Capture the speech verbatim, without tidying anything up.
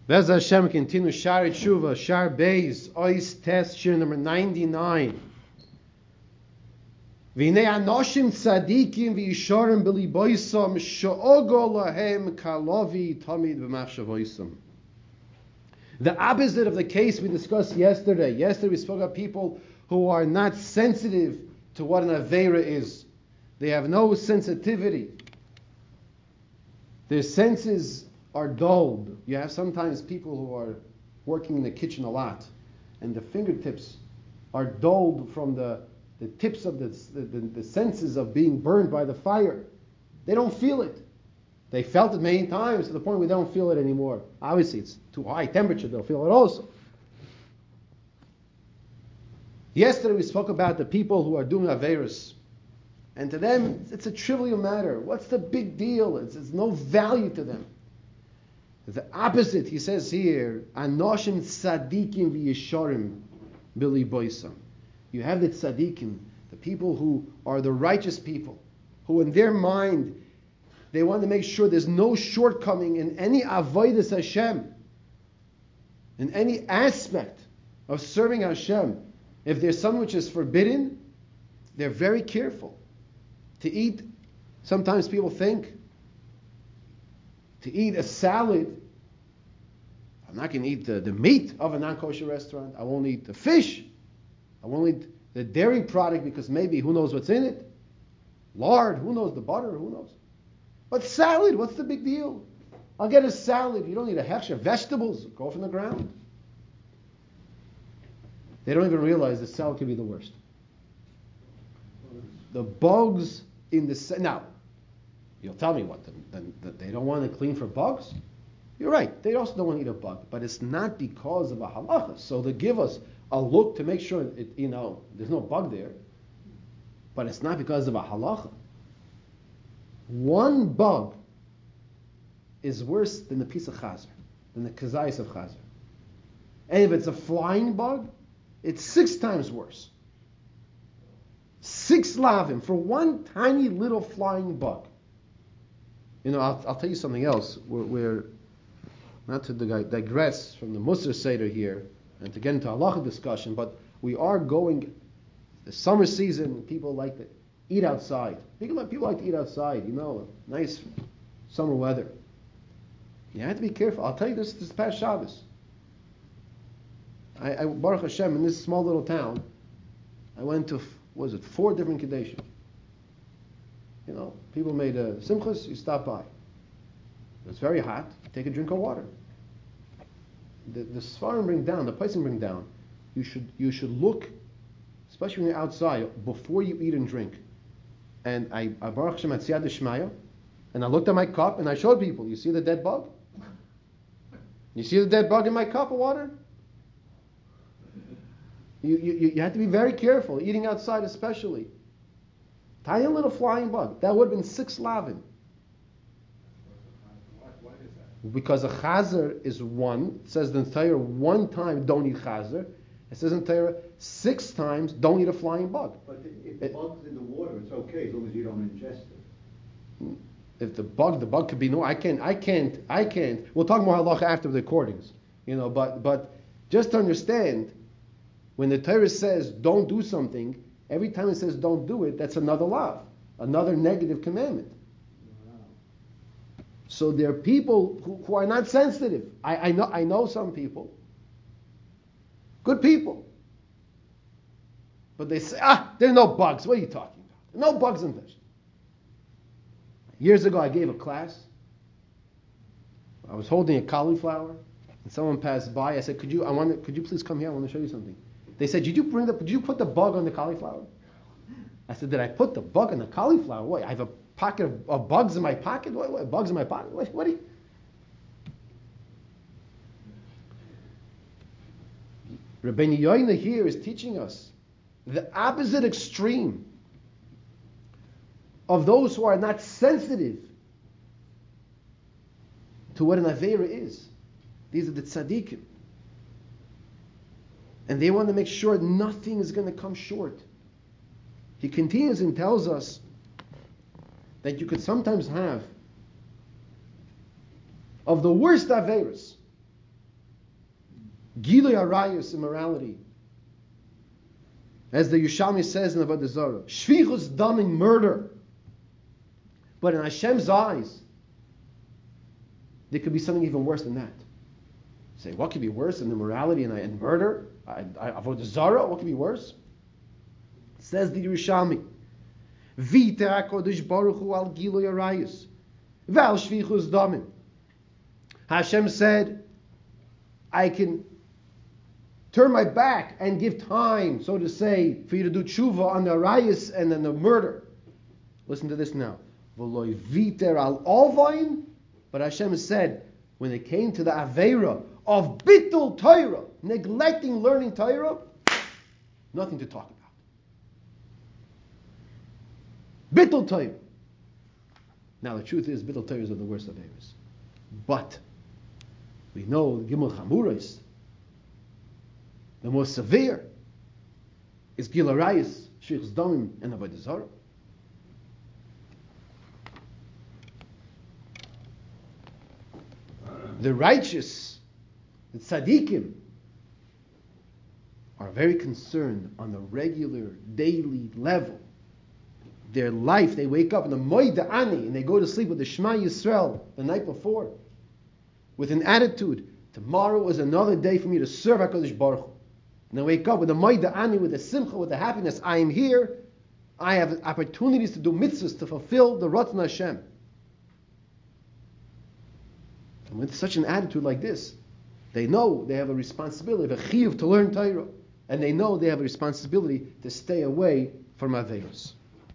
Bez Hashem continue Shar Tshuva, Shar Beis, Ois Test, Shir number ninety-nine. V'nei anoshim tzadikim v'yisharim b'liboisam she'ogo lahem kalovi tamid b'machshavoisam. The opposite of the case we discussed yesterday. Yesterday we spoke about people who are not sensitive to what an Aveira is. They have no sensitivity. Their senses are dulled. You have sometimes people who are working in the kitchen a lot, and the fingertips are dulled from the, the tips of the, the, the senses of being burned by the fire. They don't feel it. They felt it many times to the point where they don't feel it anymore. Obviously, it's too high temperature, they'll feel it also. Yesterday we spoke about the people who are doing Averis. And to them, it's a trivial matter. What's the big deal? It's, it's no value to them. The opposite, he says here, Anoshim tzadikim v'yisharim bili boisam. You have the tzadikim, the people who are the righteous people, who in their mind, they want to make sure there's no shortcoming in any avodas Hashem, in any aspect of serving Hashem. If there's something which is forbidden, they're very careful. To eat, sometimes people think, to eat a salad, I'm not going to eat the, the meat of a non-kosher restaurant. I won't eat the fish. I won't eat the dairy product because maybe who knows what's in it. Lard, who knows the butter, who knows. But salad, what's the big deal? I'll get a salad. You don't need a hechsher. Vegetables, go from the ground. They don't even realize the salad could be the worst. The bugs in the... Now, you'll tell me what, then they don't want to clean for bugs? You're right, they also don't want to eat a bug, but it's not because of a halacha. So they give us a look to make sure, it, you know, there's no bug there, but it's not because of a halacha. One bug is worse than the piece of chazer, than the kazayis of chazer. And if it's a flying bug, it's six times worse. Six lavim for one tiny little flying bug. You know, I'll, I'll tell you something else. We're, we're not to digress from the Musar Seder here and to get into halacha discussion, but we are going, the summer season, people like to eat outside. People like, people like to eat outside, you know, nice summer weather. You have to be careful. I'll tell you this this past Shabbos. I, I Baruch Hashem, in this small little town, I went to, what was it, four different Kadeshim. You know, people made a simchas, you stop by. It's very hot, take a drink of water. The, the Sfarim bring down, the Paisim bring down, you should you should look, especially when you're outside, before you eat and drink. And I, I Baruch Hashem, Siyad Shmaya, and I looked at my cup and I showed people, you see the dead bug? You see the dead bug in my cup of water? You, you, you have to be very careful, eating outside especially. Tiny little flying bug. That would have been six lavin. Why is that? Because a chazer is one. It says in the Torah one time don't eat chazer. It says in the Torah six times don't eat a flying bug. But if the bug's in the water, it's okay as long as you don't ingest it. If the bug, the bug could be no. I can't. I can't. I can't. We'll talk more halacha after the recordings. You know, but but just to understand, when the Torah says don't do something, every time it says don't do it, that's another law, another negative commandment. Wow. So there are people who, who are not sensitive. I, I know I know some people, good people, but they say, ah, there are no bugs. What are you talking about? No bugs in vegetables. Years ago, I gave a class. I was holding a cauliflower, and someone passed by. I said, "Could you? I want. To, could you please come here? I want to show you something." They said, "Did you bring the? Did you put the bug on the cauliflower?" I said, "Did I put the bug on the cauliflower? What? I have a pocket of, of bugs in my pocket. What, what? Bugs in my pocket? What? What? Are you? Rabbeinu Yoina here is teaching us the opposite extreme of those who are not sensitive to what an Aveira is. These are the tzaddikim. And they want to make sure nothing is going to come short. He continues and tells us that you could sometimes have of the worst Aveiras, Gilui Arayos, immorality. As the Yerushalmi says in Avodah Zarah, Shvichus Damim, murder. But in Hashem's eyes, there could be something even worse than that. Say, what could be worse than immorality and, and murder? I, I, Avodah Zarah, what could be worse? Says the Yerushalmi, V'iter HaKodesh Baruch Hu al Gilui Arayos, V'al Shvichus Damim. Hashem said, I can turn my back and give time, so to say, for you to do tshuva on the arayos and then the murder. Listen to this now. V'loi viter al ovain, but Hashem has said, when it came to the aveira of bitul Torah, neglecting learning Torah, nothing to talk about. Bitul Torah. Now the truth is, bitul Torah are the worst aveiros. But we know the Gimel Chamuros, the most severe, is Gil Arayos, Shvichus Damim, and Avodah Zarah. The righteous, the tzaddikim, are very concerned on the regular, daily level. Their life, they wake up in the Moed Ani, and they go to sleep with the Shema Yisrael the night before, with an attitude, tomorrow is another day for me to serve HaKadosh Baruch Hu. And I wake up with the Moed Ani, with the simcha, with the happiness. I am here. I have opportunities to do mitzvahs, to fulfill the Ratzon Hashem. And with such an attitude like this, they know they have a responsibility, a chiyuv to learn Torah. And they know they have a responsibility to stay away from aveiros.